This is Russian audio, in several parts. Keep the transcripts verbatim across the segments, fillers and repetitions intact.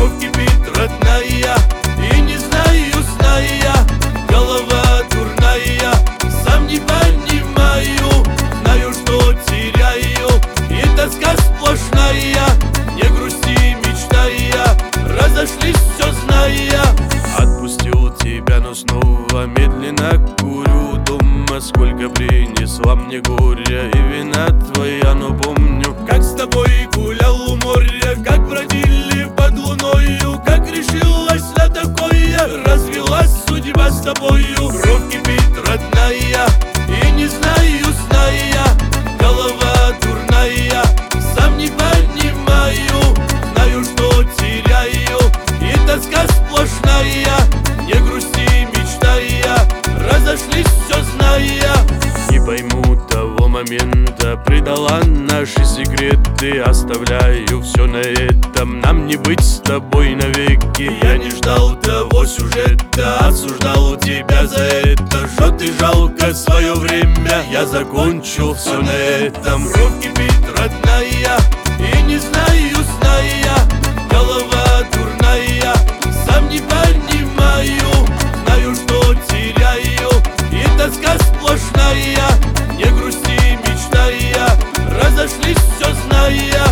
Кровь кипит, родная, и не знаю, зная, голова дурная, сам не понимаю, знаю, что теряю, и тоска сплошная. Не грусти, мечтая, разошлись, все зная. Отпустил тебя, но снова медленно курю. Дома сколько принесла мне горя, и вина твоя, но помню, как с тобой гулял у моря, как бродили под луною, как решилась на такое, развелась судьба с тобою. Кровь кипит, родная, и не знаю, зная, голова дурная, сам не понимаю, знаю, что теряю, и тоска сплошная. Не грусти, мечтая, разошлись, все зная. Не пойму того момента, предала наши секреты, оставляю все на этом, нам не быть с тобой навеки. Я не ждал того сюжета, осуждал тебя за это, что ты жалко свое время, я закончил все на этом. Кровь кипит, родная, и не знаю, зная, голова дурная, сам не понимаю, знаю, что теряю, и тоска сплошная. Не грусти, мечтая, разошлись, все зная.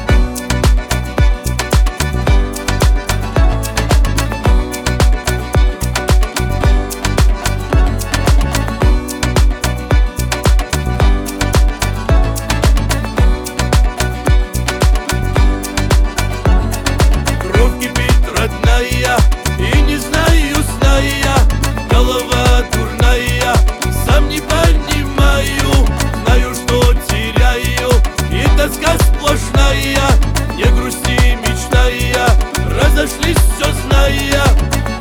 Кровь кипит, родная, и не знаю, зная, голова дурная, сам не понимаю, знаю, что теряю, и тоска сплошная. Не грусти, мечтая, разошлись, все зная.